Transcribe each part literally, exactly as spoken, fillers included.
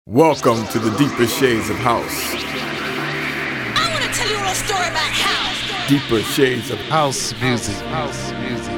Welcome to the deeper shades of house. I want to tell you a little story about house. Deeper shades of House music. House music.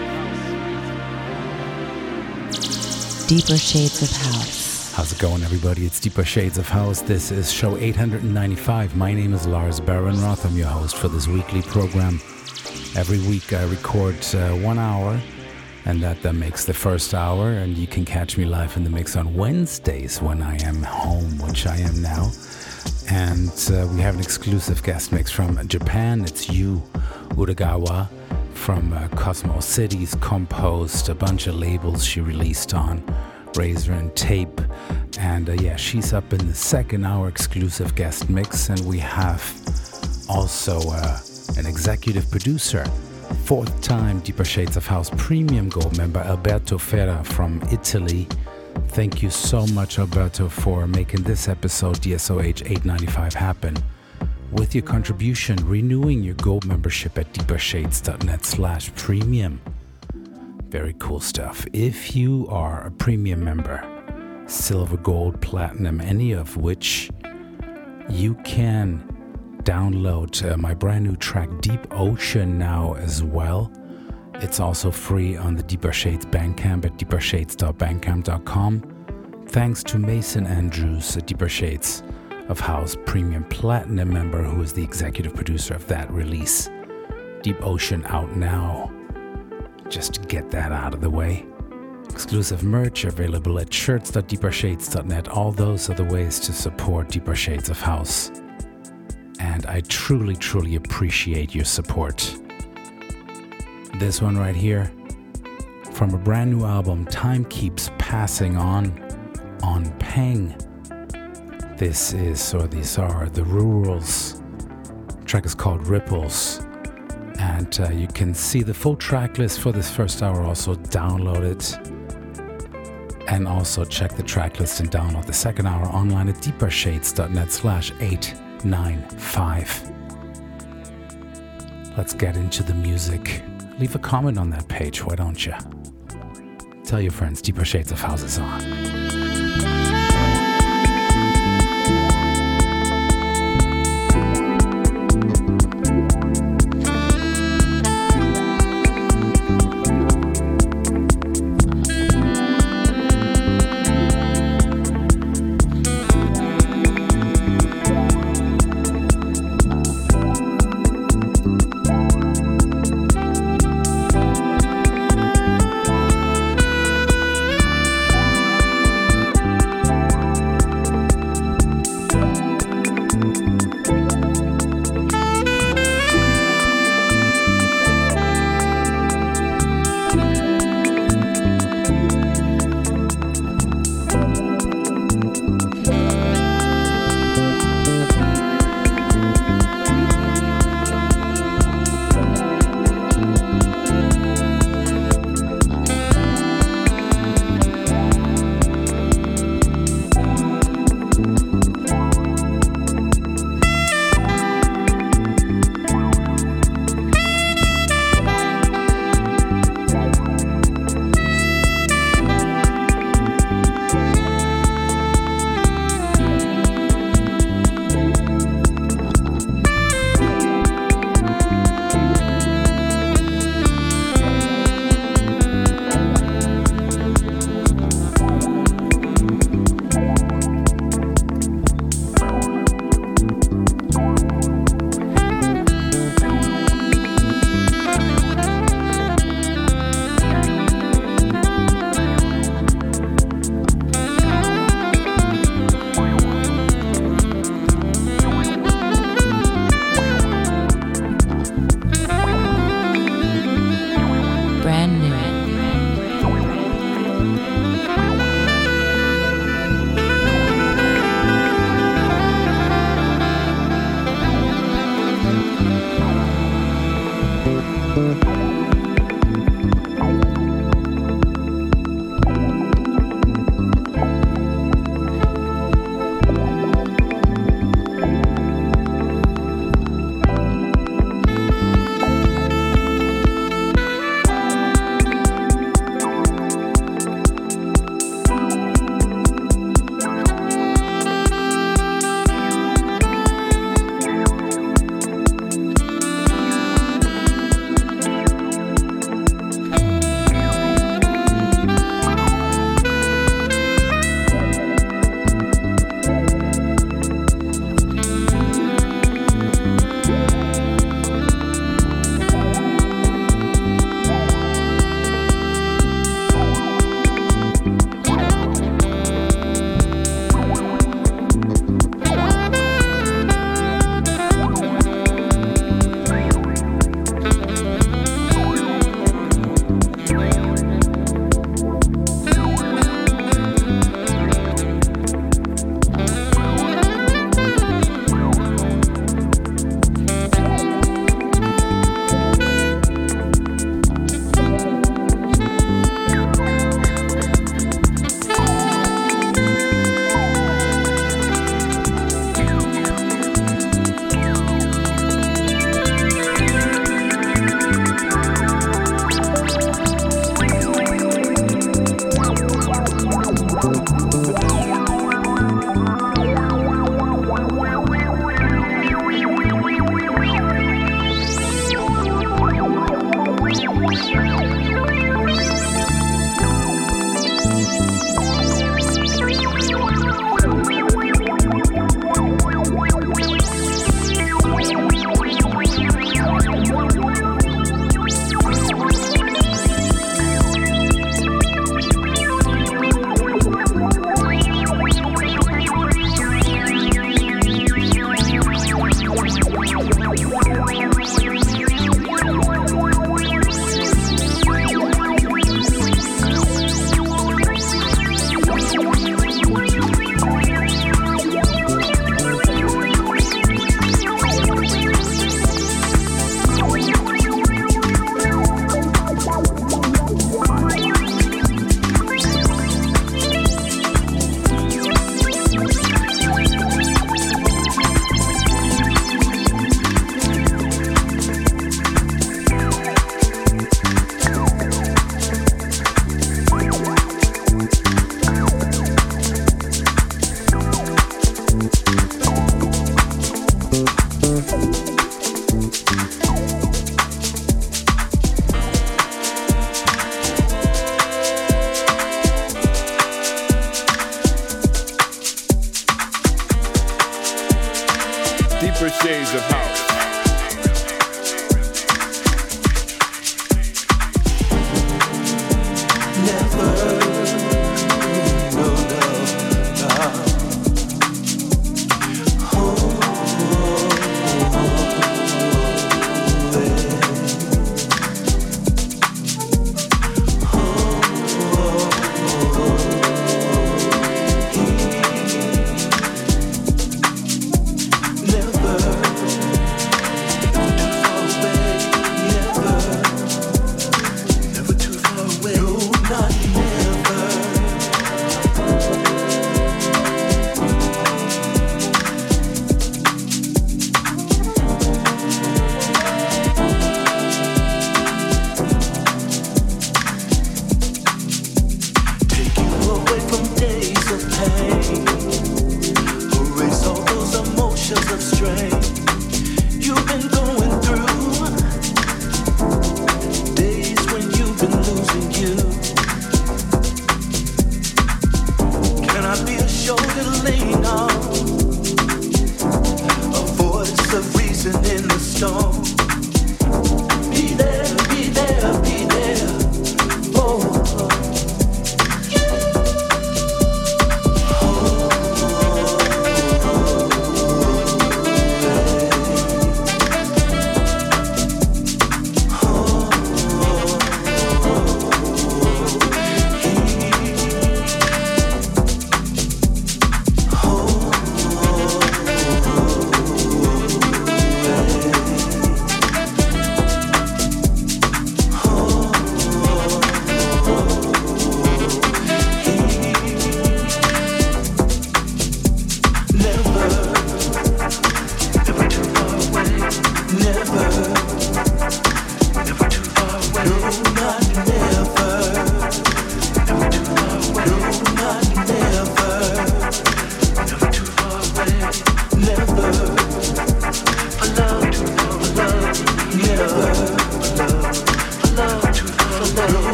Deeper Shades of House. How's it going, everybody? It's Deeper Shades of House. This is show eight hundred ninety-five. My name is Lars Barenroth. I'm your host for this weekly program. Every week I record uh, one hour, and that, that makes the first hour, and you can catch me live in the mix on Wednesdays when I am home, which I am now. And uh, we have an exclusive guest mix from Japan. It's Yu Uragawa from uh, Cosmo Cities, composed a bunch of labels she released on Razor and Tape. And uh, yeah, she's up in the second hour exclusive guest mix. And we have also uh, an executive producer, fourth time Deeper Shades of House Premium Gold member Alberto Ferra from Italy. Thank you so much, Alberto, for making this episode D S O H eight ninety-five happen. With your contribution, renewing your gold membership at deepershades.net slash premium. Very cool stuff. If you are a premium member, silver, gold, platinum, any of which, you can download uh, my brand new track Deep Ocean now as well. It's also free on the Deeper Shades Bandcamp at deepershades dot bandcamp dot com. Thanks to Mason Andrews, a Deeper Shades of House Premium Platinum member who is the executive producer of that release. Deep Ocean out now. Just to get that out of the way. Exclusive merch available at shirts dot deepershades dot net. All those are the ways to support Deeper Shades of House. And I truly, truly appreciate your support. This one right here, from a brand new album, Time Keeps Passing On, on Peng. This is, or these are, The Rurals. The track is called Ripples. And uh, you can see the full track list for this first hour, also download it. And also check the track list and download the second hour online at deepershades dot net slash eight ninety-five. Let's get into the music. Leave a comment on that page, why don't you? Tell your friends Deeper Shades of House is on. deeper shades of house.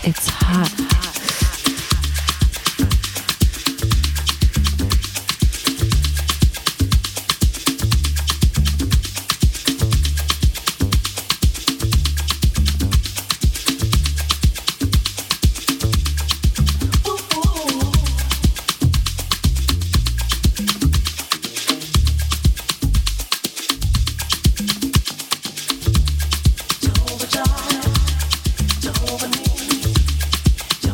It's hot. Jehovah Jireh, Jehovah Nissi,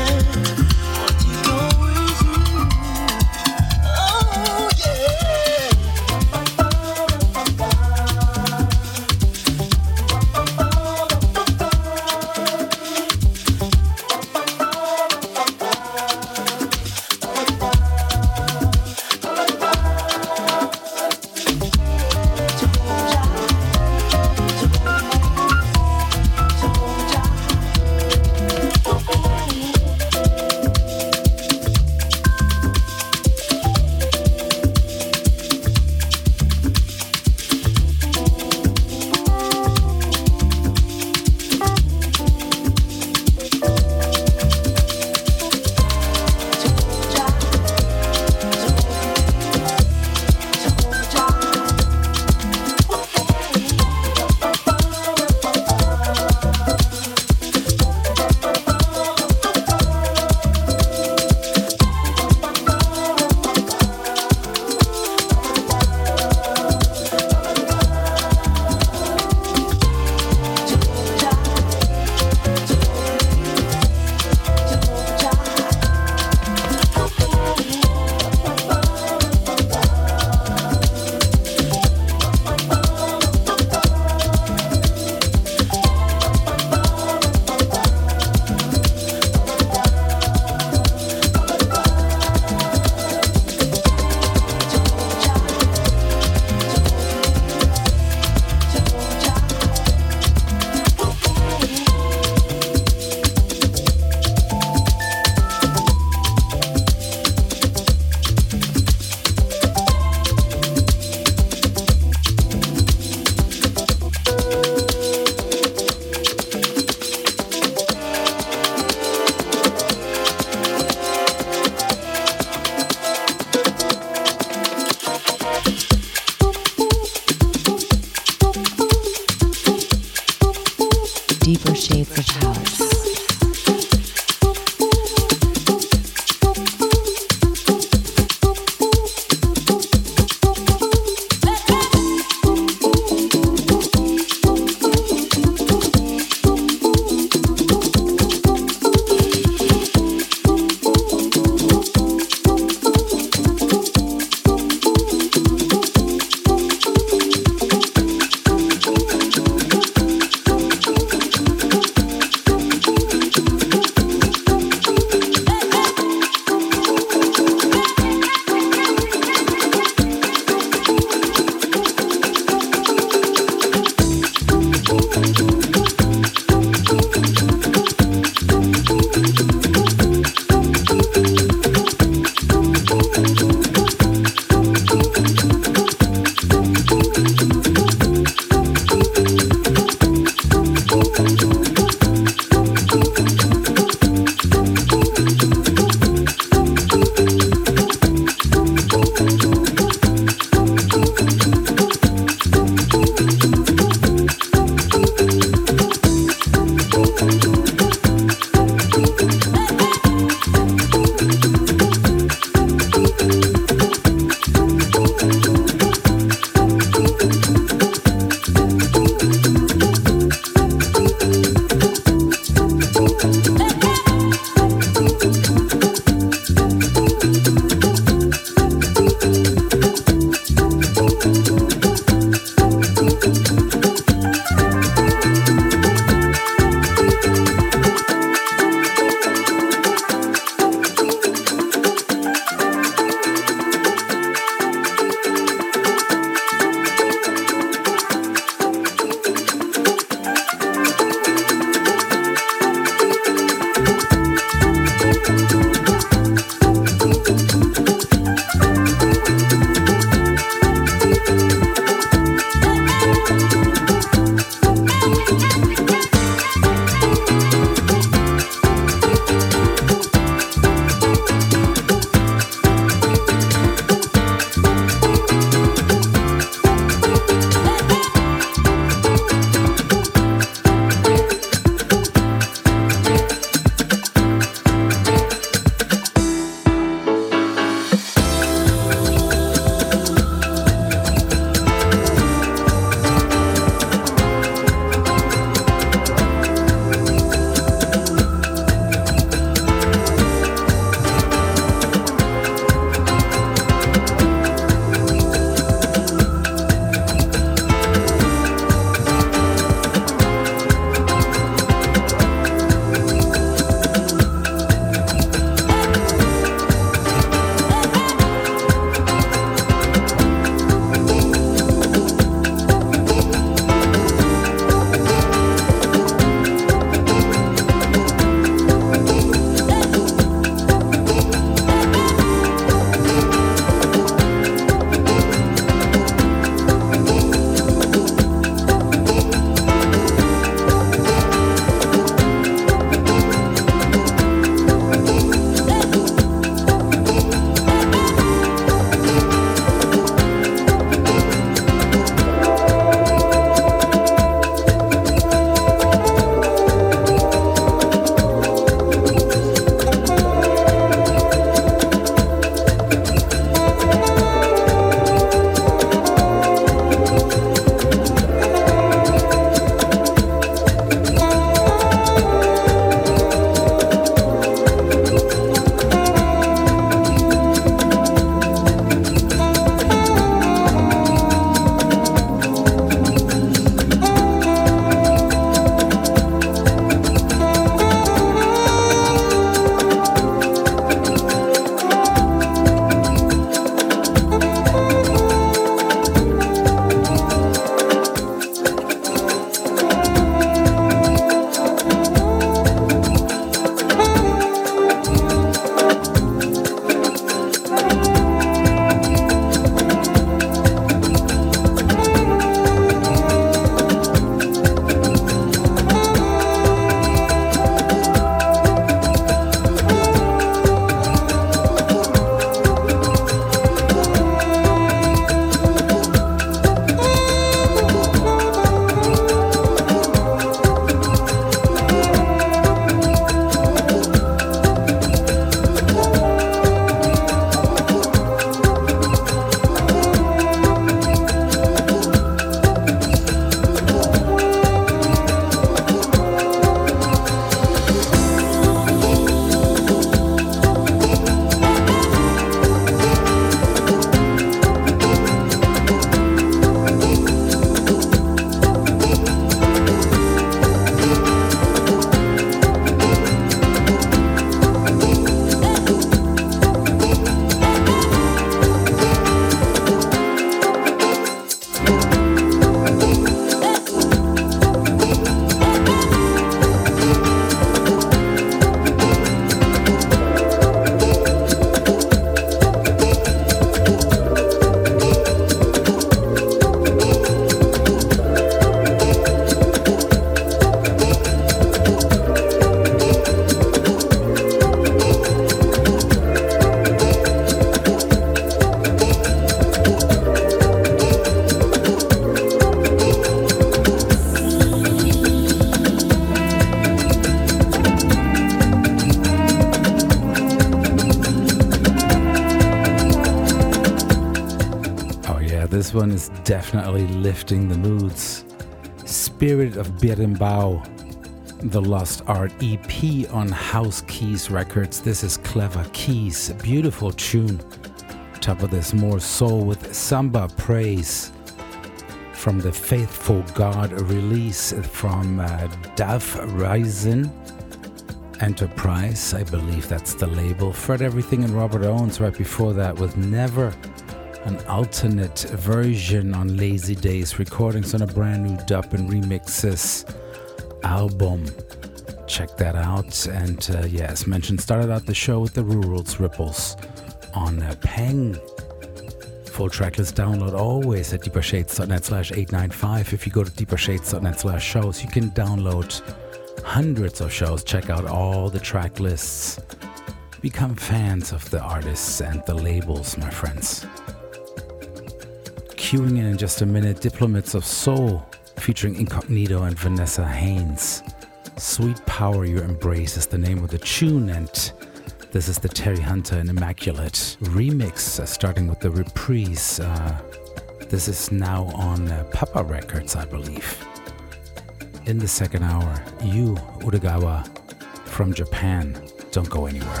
this one is definitely lifting the moods. Spirit of Berimbau, the Lost Art E P on House Keys Records. This is Clever Keys, a beautiful tune. Top of this, more soul with Samba Praise from the Faithful God release from uh, Dav Ryzen Enterprise. I believe that's the label. Fred Everything and Robert Owens right before that with Never, an alternate version on Lazy Days recordings on a brand new dub and remixes album. Check that out. And uh, yeah, as mentioned, started out the show with the Rurals Ripples on uh, Peng. Full tracklist download always at deepershades.net slash 895. If you go to deepershades.net slash shows, you can download hundreds of shows. Check out all the track lists. Become fans of the artists and the labels, my friends. Queuing in in just a minute, Diplomats of Soul featuring Incognito and Vanessa Haynes. Sweet Power Your Embrace is the name of the tune, and this is the Terry Hunter and Immaculate remix, uh, starting with the reprise. Uh, this is now on uh, Papa Records, I believe. In the second hour, Yu Udegawa from Japan. Don't go anywhere.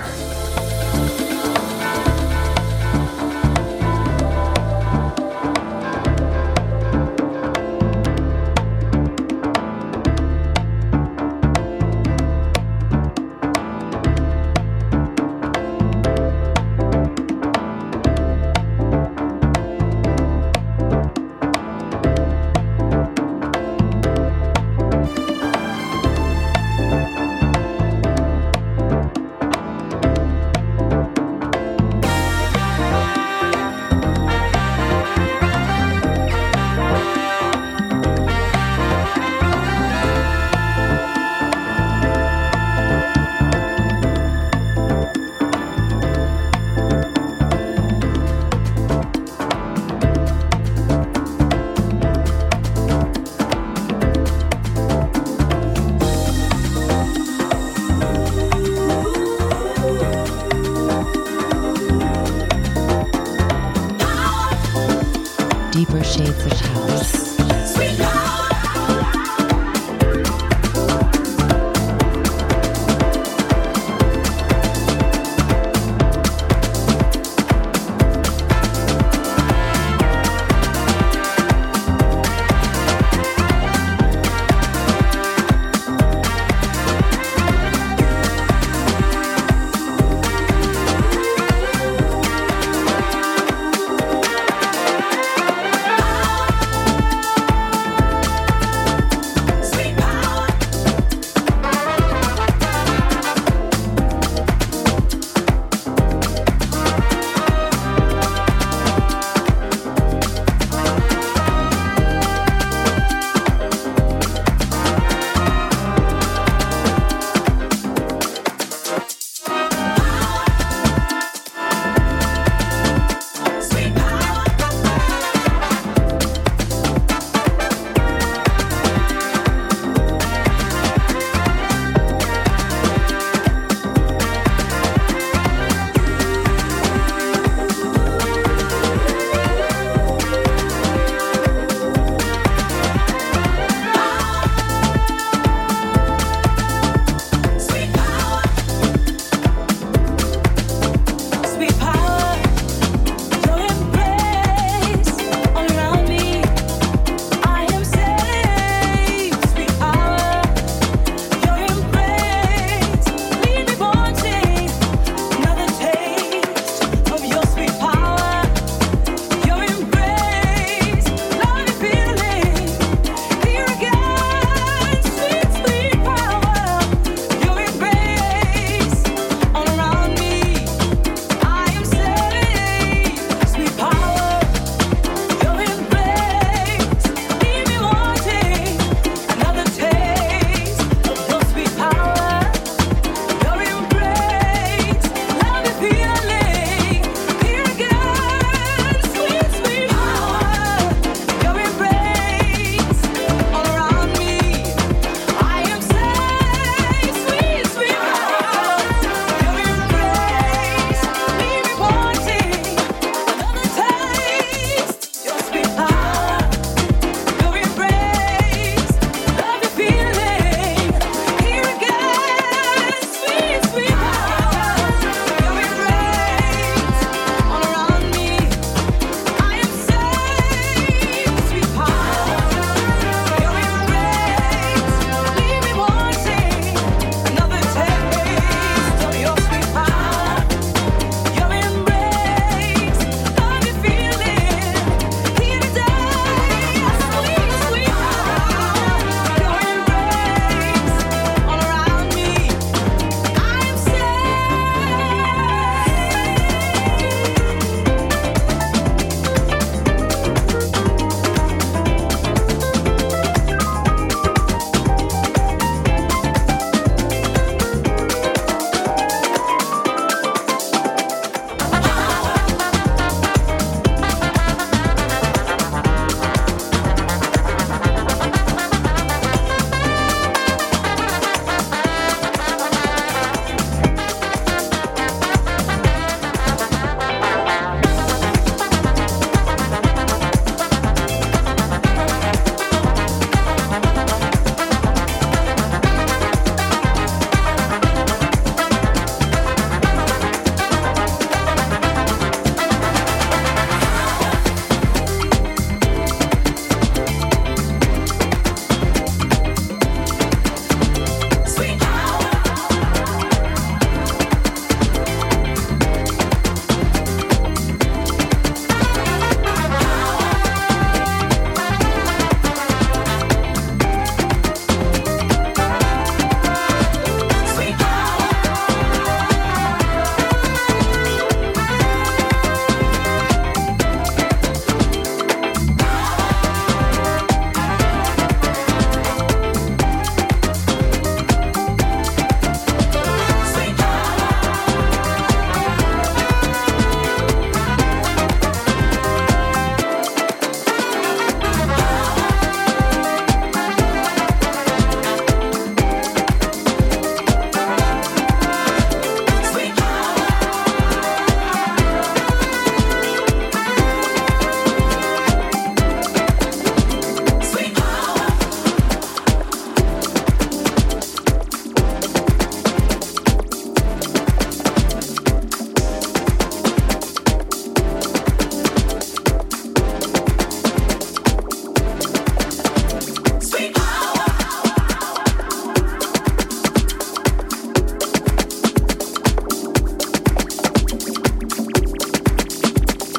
Deeper Shades of House.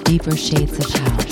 Deeper shades of house.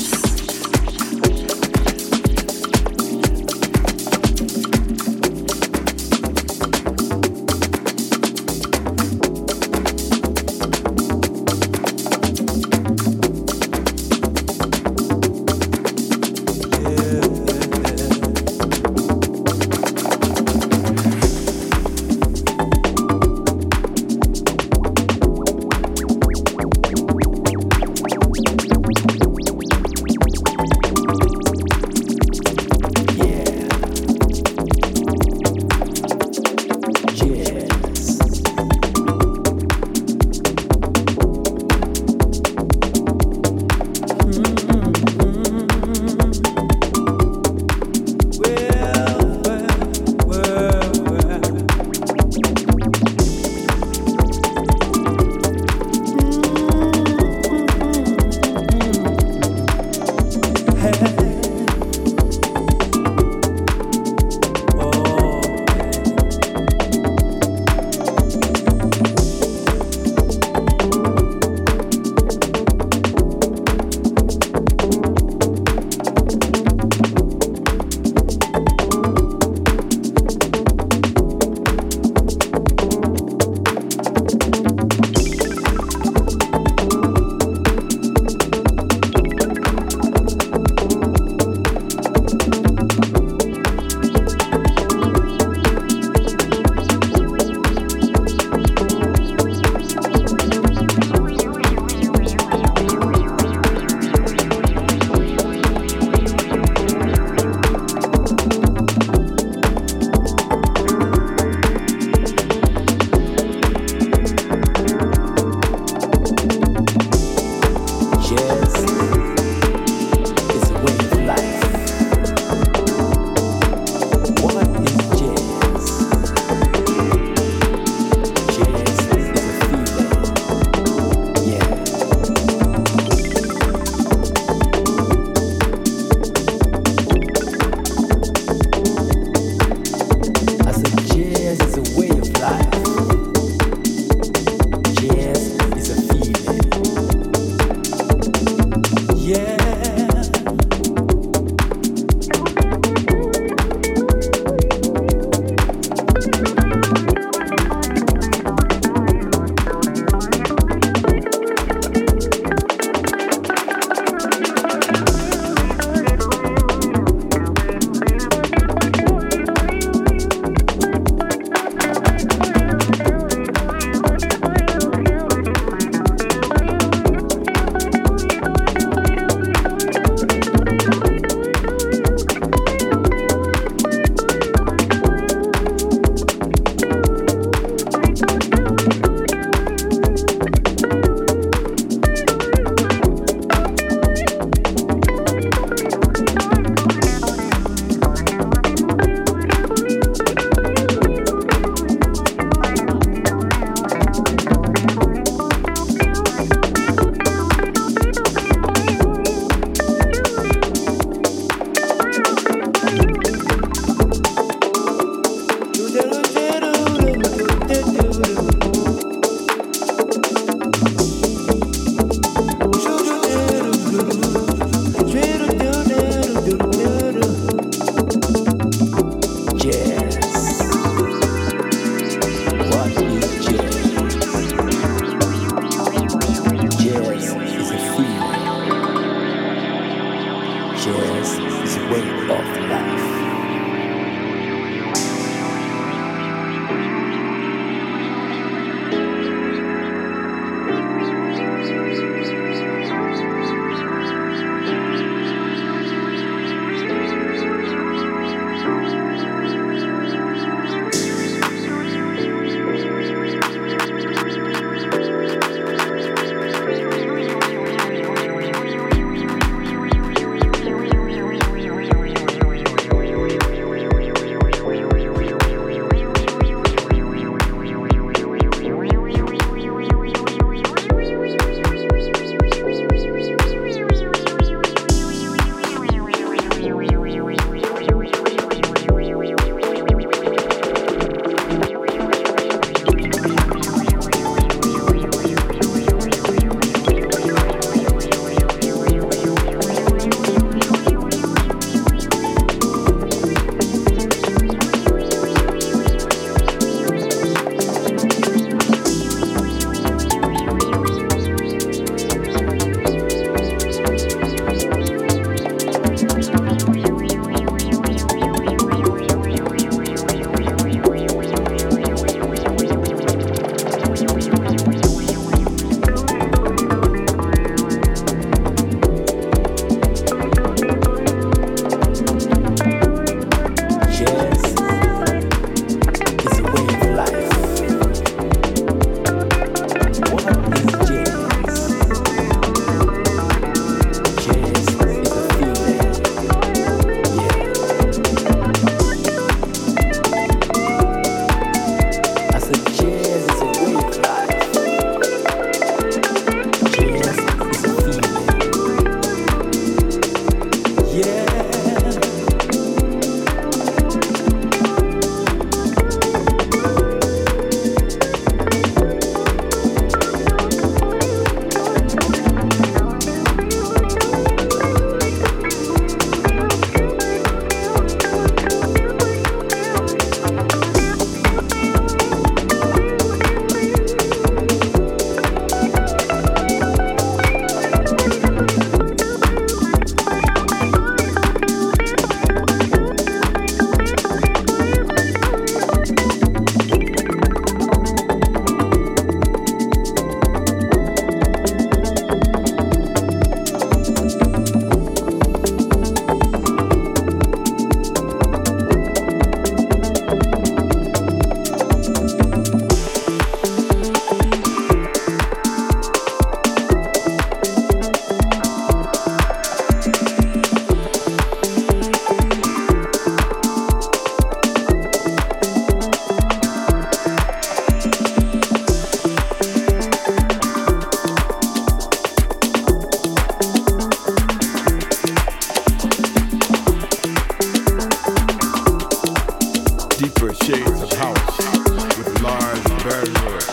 shades of house with Lars Bernard.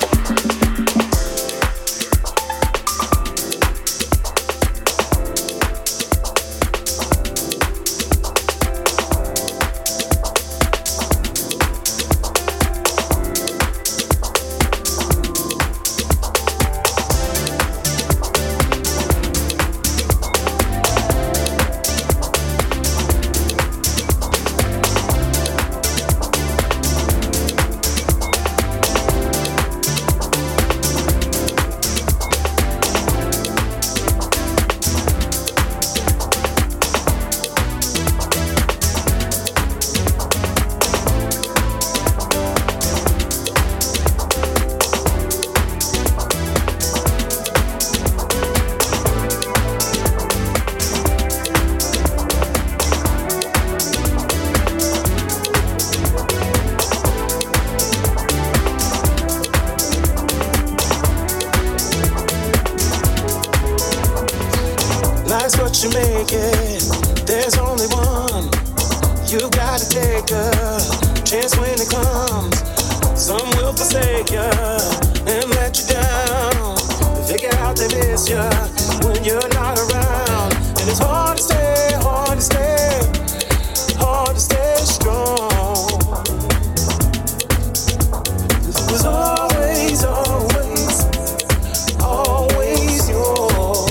You make it, there's only one. You gotta take a chance when it comes. Some will forsake you and let you down. They figure out they miss you when you're not around. And it's hard to stay, hard to stay, hard to stay strong. This was always, always, always yours.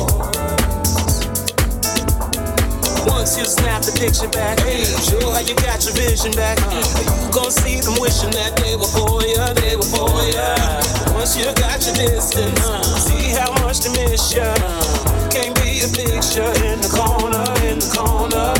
Once you snap the picture back, hey, show how you got your vision back. You gon' see them wishing that they were for you, they were for you. Once you got your distance, see how much they miss you. Can't be a picture in the corner, in the corner.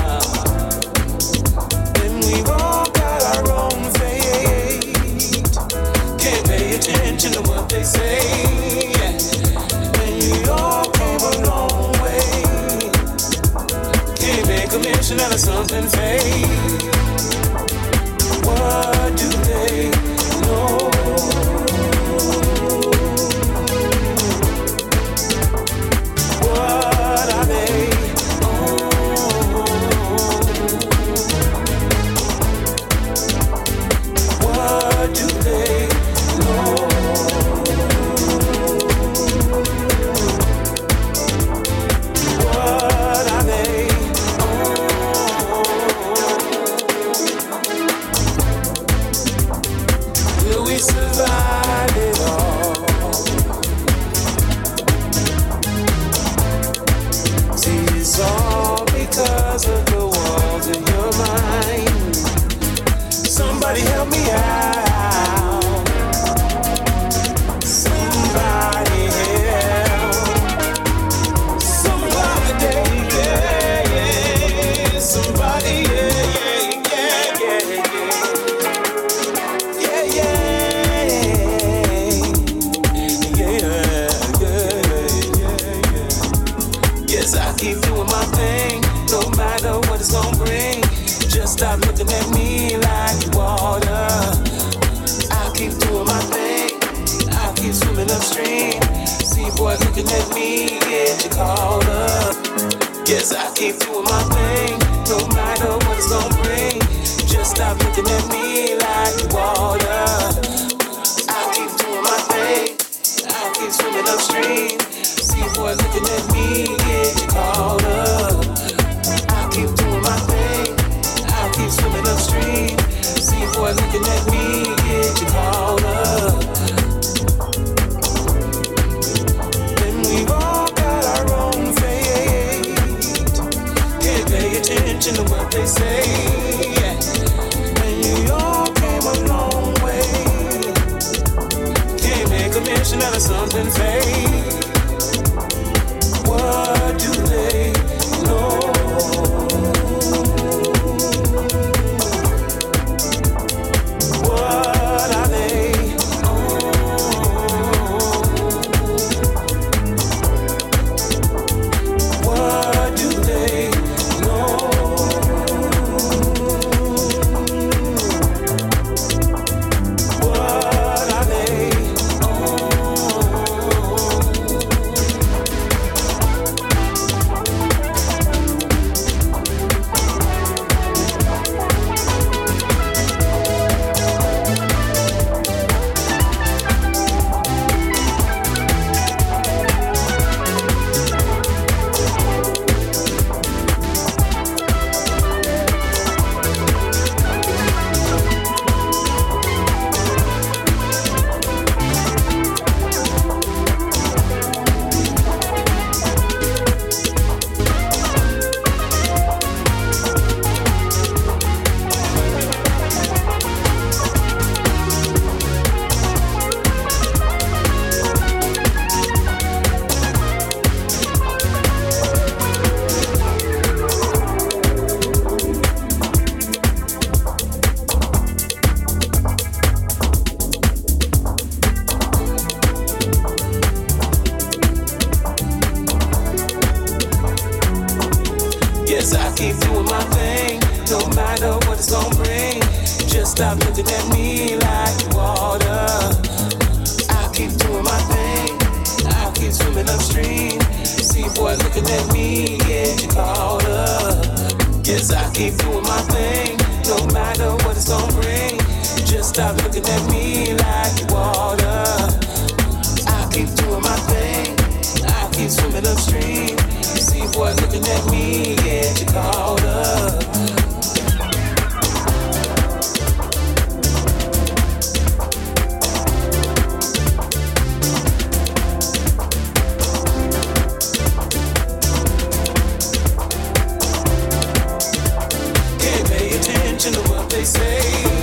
And we've all got our own fate. Can't pay attention to what they say. And we all came a long way. Can't make a mention out of something fake. What do they know? What are they on? What do they know? What are they? Will we survive it all? See, it's all because of the walls in your mind. Somebody help me out. Somebody help. Somebody, yeah, yeah. Somebody, yeah, yeah, yeah, yeah, yeah. Yeah, yeah, yeah, yeah, yeah. Yes, I keep doing my thing, no matter what it's gonna bring. Just stop looking at me like water. I keep doing my thing, I keep swimming upstream. See boy looking at me, get you caught up. Yes, I keep doing my thing, no matter what it's gonna bring. Just stop looking at me like water. I keep doing my thing, I keep swimming upstream. See boy looking at me, get you caught up. I keep doing my thing, I keep swimming upstream. See boy looking at me, get you caught up. And we've all got our own fate. Can't pay attention to what they say. And you all came a long way. Can't make a mention out of something fake. What do they know? What are they on? What do they know? What are they on? stop looking at me like water. I keep doing my thing. I keep swimming upstream. See boy looking at me, yeah, you caught up. Yes, I keep doing my thing. No matter what it's gonna bring. Just stop looking at me like water. I keep doing my thing. I keep swimming upstream. See boy looking at me, yeah, you caught up. To what they say.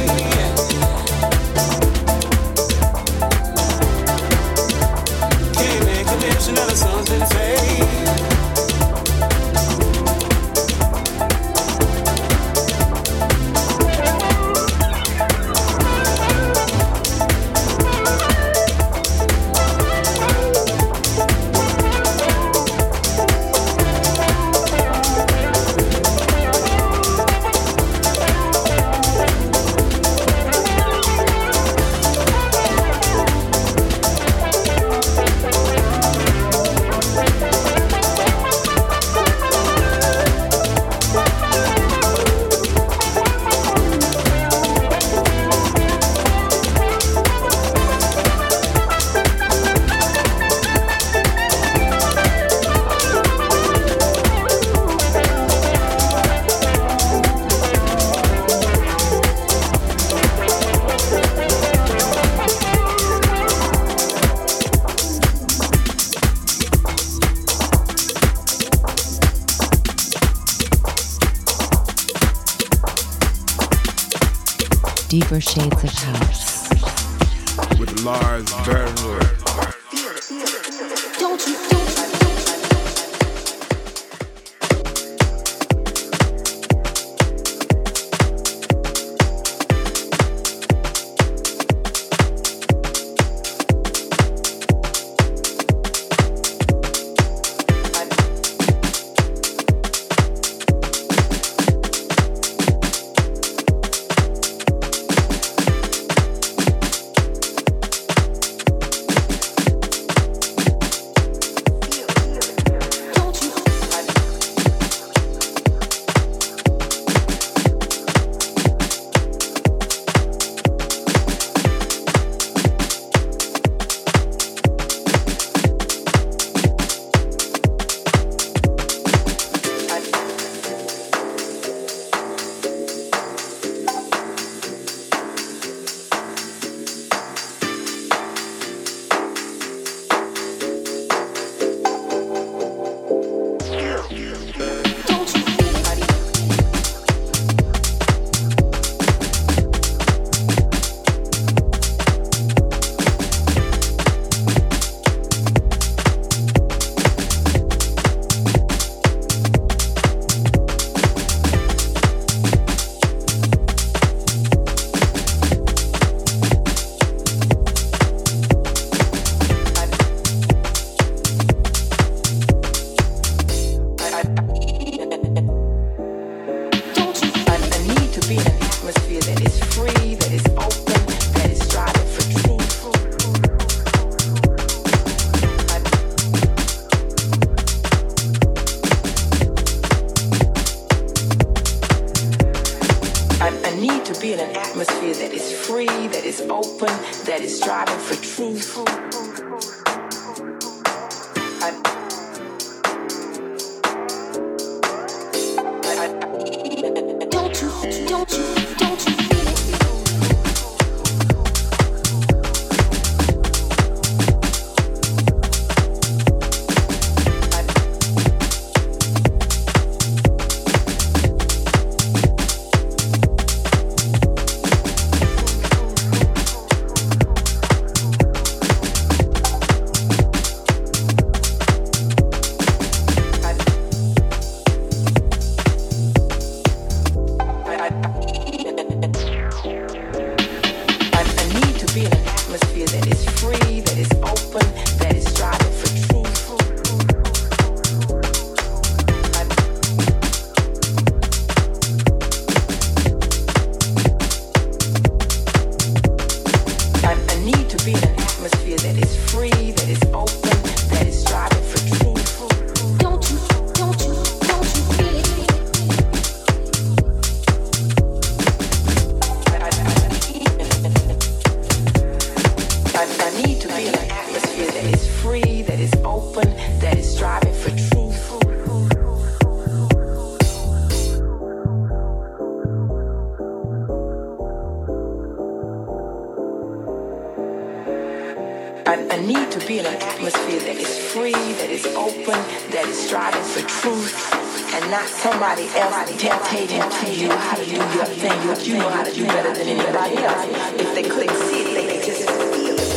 Can't make a mention out of something fake. Deeper shades of house. With Lars Bernwood. Don't you, don't you. open, that is striving for truth. I, I need to be in an atmosphere that is free, that is open, that is striving for truth, and not somebody else dictating to you how to do your thing, what you know how to do better than anybody else. If they couldn't see it, they could just feel it.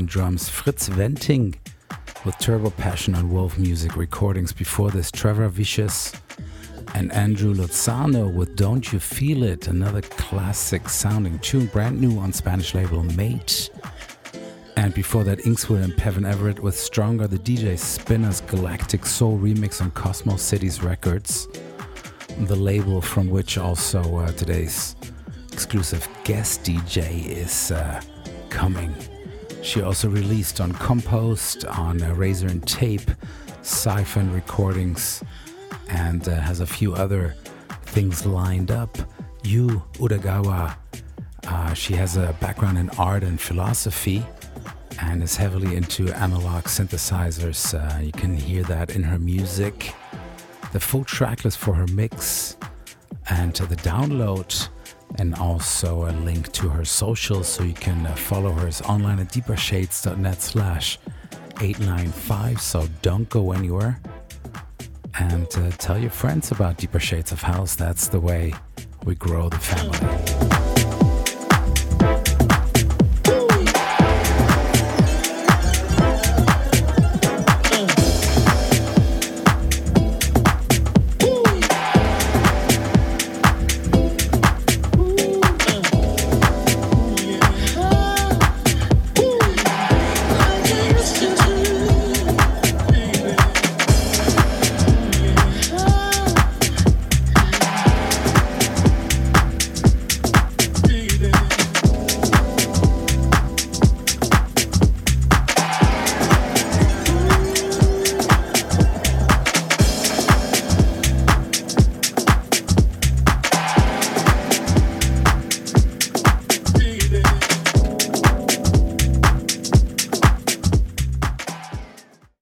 drums, Fritz Wenting with Turbo Passion on Wolf Music Recordings. Before this, Trevor Vicious and Andrew Lozano with Don't You Feel It, another classic sounding tune, brand new on Spanish label Mate. And before that, Inkswood and Pevin Everett with Stronger, the D J Spinner's Galactic Soul remix on Cosmos Cities Records, the label from which also uh, today's exclusive guest D J is uh, coming. She also released on Compost, on uh, Razor and Tape, Siphon Recordings, and uh, has a few other things lined up. Yu Udagawa, uh, she has a background in art and philosophy and is heavily into analog synthesizers. Uh, you can hear that in her music. The full track list for her mix and uh, the download, and also a link to her socials so you can uh, follow her is online at deepershades.net slash 895. So don't go anywhere. And uh, tell your friends about Deeper Shades of House. That's the way we grow the family.